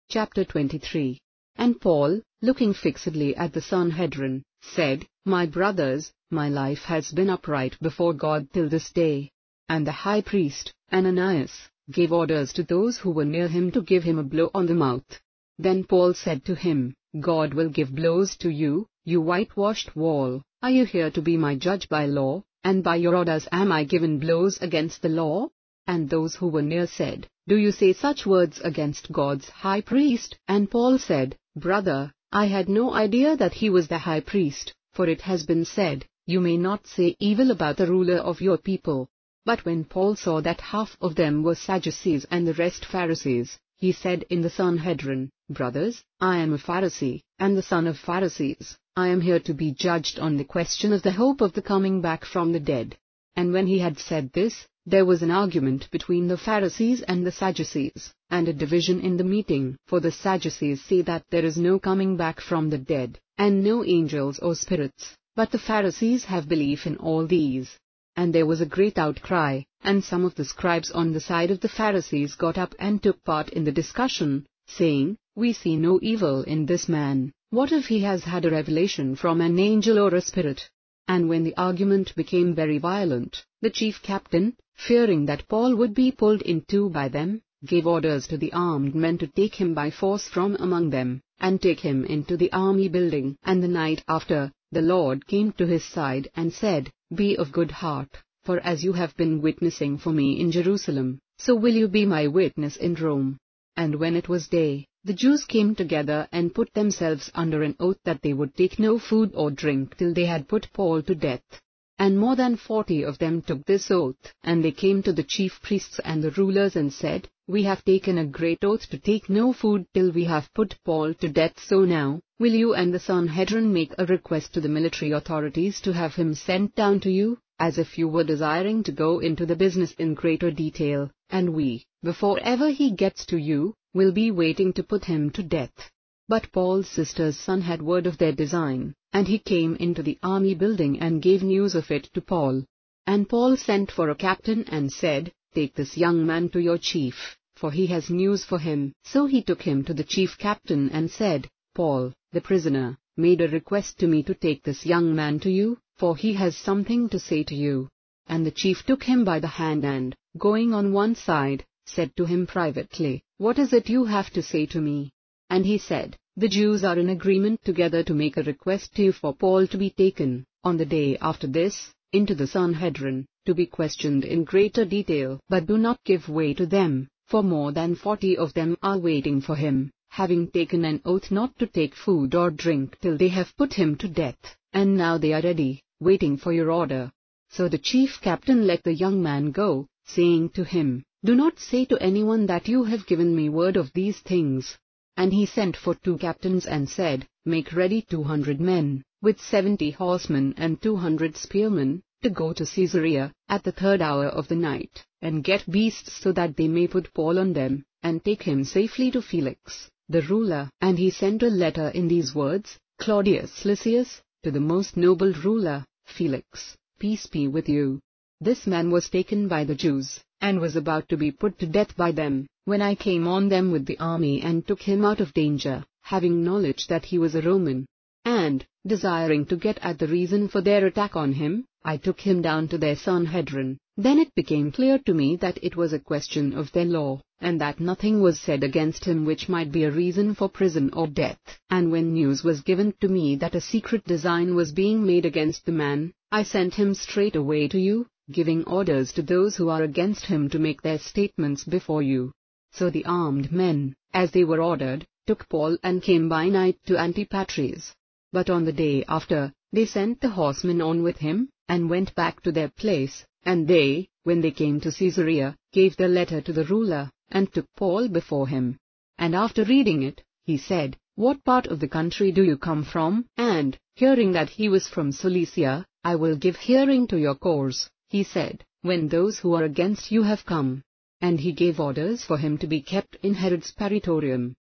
Chapter 23. And Paul, looking fixedly at the Sanhedrin, said, My brothers, my life has been upright before God till this day. And the high priest, Ananias, gave orders to those who were near him to give him a blow on the mouth. Then Paul said to him, God will give blows to you, you whitewashed wall. Are you here to be my judge by law, and by your orders am I given blows against the law? And those who were near said, Do you say such words against God's high priest? And Paul said, Brother, I had no idea that he was the high priest, for it has been said, You may not say evil about the ruler of your people. But when Paul saw that half of them were Sadducees and the rest Pharisees, he said in the Sanhedrin, Brothers, I am a Pharisee, and the son of Pharisees. I am here to be judged on the question of the hope of the coming back from the dead. And when he had said this, there was an argument between the Pharisees and the Sadducees, and a division in the meeting, for the Sadducees say that there is no coming back from the dead, and no angels or spirits, but the Pharisees have belief in all these. And there was a great outcry, and some of the scribes on the side of the Pharisees got up and took part in the discussion, saying, We see no evil in this man. What if he has had a revelation from an angel or a spirit? And when the argument became very violent, the chief captain, fearing that Paul would be pulled in two by them, gave orders to the armed men to take him by force from among them, and take him into the army building. And the night after, the Lord came to his side and said, Be of good heart, for as you have been witnessing for me in Jerusalem, so will you be my witness in Rome. And when it was day, the Jews came together and put themselves under an oath that they would take no food or drink till they had put Paul to death. And more than 40 of them took this oath, and they came to the chief priests and the rulers and said, We have taken a great oath to take no food till we have put Paul to death, so now, will you and the Sanhedrin make a request to the military authorities to have him sent down to you, as if you were desiring to go into the business in greater detail, and we, before ever he gets to you, will be waiting to put him to death. But Paul's sister's son had word of their design, and he came into the army building and gave news of it to Paul. And Paul sent for a captain and said, Take this young man to your chief, for he has news for him. So he took him to the chief captain and said, Paul, the prisoner, made a request to me to take this young man to you, for he has something to say to you. And the chief took him by the hand and, going on one side, said to him privately, What is it you have to say to me? And he said, The Jews are in agreement together to make a request to you for Paul to be taken, on the day after this, into the Sanhedrin, to be questioned in greater detail. But do not give way to them, for more than 40 of them are waiting for him, having taken an oath not to take food or drink till they have put him to death, and now they are ready, waiting for your order. So the chief captain let the young man go, saying to him, Do not say to anyone that you have given me word of these things. And he sent for 2 captains and said, Make ready 200 men, with 70 horsemen and 200 spearmen, to go to Caesarea, at the 3rd hour of the night, and get beasts so that they may put Paul on them, and take him safely to Felix, the ruler. And he sent a letter in these words, Claudius Lysias, to the most noble ruler, Felix, peace be with you. This man was taken by the Jews, and was about to be put to death by them, when I came on them with the army and took him out of danger, having knowledge that he was a Roman. And, desiring to get at the reason for their attack on him, I took him down to their Sanhedrin. Then it became clear to me that it was a question of their law, and that nothing was said against him which might be a reason for prison or death. And when news was given to me that a secret design was being made against the man, I sent him straight away to you, giving orders to those who are against him to make their statements before you. So the armed men, as they were ordered, took Paul and came by night to Antipatris. But on the day after, they sent the horsemen on with him, and went back to their place, and they, when they came to Caesarea, gave the letter to the ruler, and took Paul before him. And after reading it, he said, What part of the country do you come from? And, hearing that he was from Cilicia, I will give hearing to your cause, he said, when those who are against you have come. And he gave orders for him to be kept in Herod's praetorium.